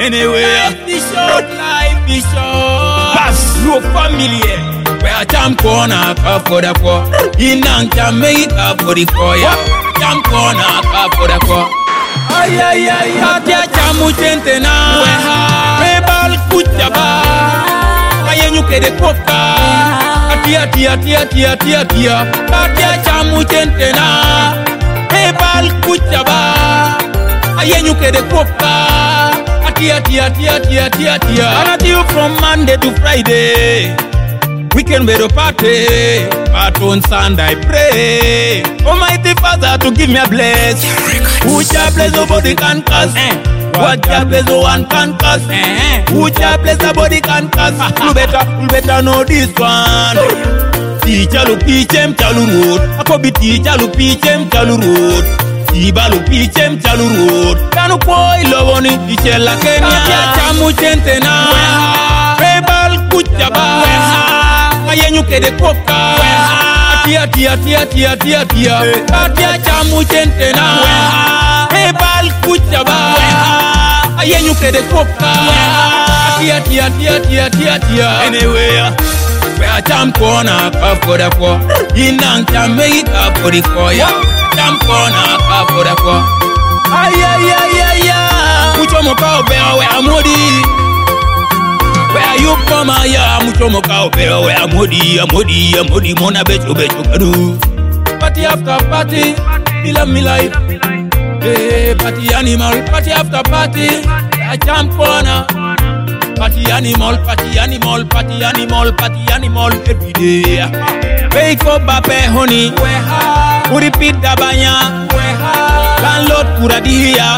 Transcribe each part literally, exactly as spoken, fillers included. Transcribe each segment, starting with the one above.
Anyway, life is short, life is short. Pass, no familiar. Where I jam corner, cup for the poor. In Jamaica for the poor. Jam corner, cup for the poor. Ay, ay, ay, ay, jamu chentena. Rebal kuchaba. Ayenyuke de koka. Atia, tia, tia, tia, tia, tia. Atia jamu chentena. Rebal kuchaba. Ayenyuke de koka. Atia, tia, tia, tia, tia, tia. And you from Monday to Friday. Weekend we do party, but on Sunday I pray. Almighty Father to give me a bless. Who shall bless nobody can curse. What shall bless no one can curse. Who shall bless nobody can curse. You better, you better know this one. Teacher lu pichem chalu road. Akobi teacher lu pichem chalu road. Iba lu pichem chalu road. Kanu koi lovoni teacher la Kenya. Chamu chentena. Rebal kuchaba. Ayenyuke de koka. Atia, tia, tia, tia, tia, tia. Atia jamu chentena. Rebal kuchaba. Ayenyuke de koka. Atia, tia, tia, tia, tia, tia. Anyway, where jam corner, cup for the poor. Inang Jamaica for the poor. Jam corner, cup for the poor. Ay, ay, ay, ay, ay. Mucho moka obea we amodi. Where you come here, mucho moka opera. Where amodi, amodi, amodi, mona becho becho kadu. Party after party, mila mila. Hey, party animal, party after party. I jump corner. Party animal, party animal, party animal, party animal every day. Wait for bape honey. Who repeat the banya? Landlord kuradia.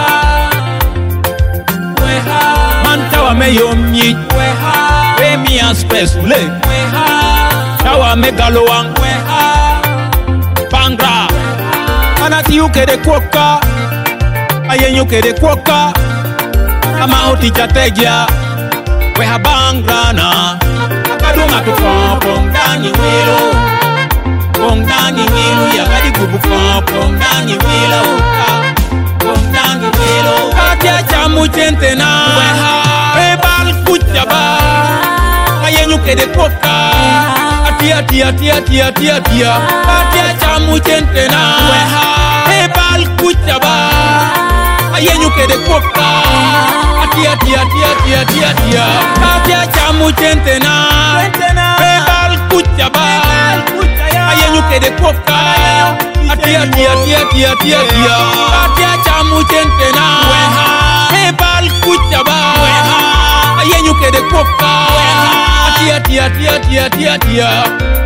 Tawa me yomyi we mi space le tawa me galoang bangra anati uke de koka ayenyuke de koka ama oti chateja we ha bangra na akadunga to pom dani wilo pom dani wilo ya kadi kubu pom dani wilo pom dani wilo atia jamu chentena Rebal kuchaba. Ayenyuke de koka. Atia, tia, tia, tia, tia, tia. Atia jamu chentena. Rebal kuchaba. Ayenyuke de koka. Atia, tia, tia, tia, tia, tia. Atia jamu chentena. Rebal kuchaba. Ayenyuke de koka. Atia, tia, tia, tia, tia, tia. Atia jamu chentena. Rebal kuchaba. Ayenyuke de koka. Atia, tia, tia, tia, tia, tia.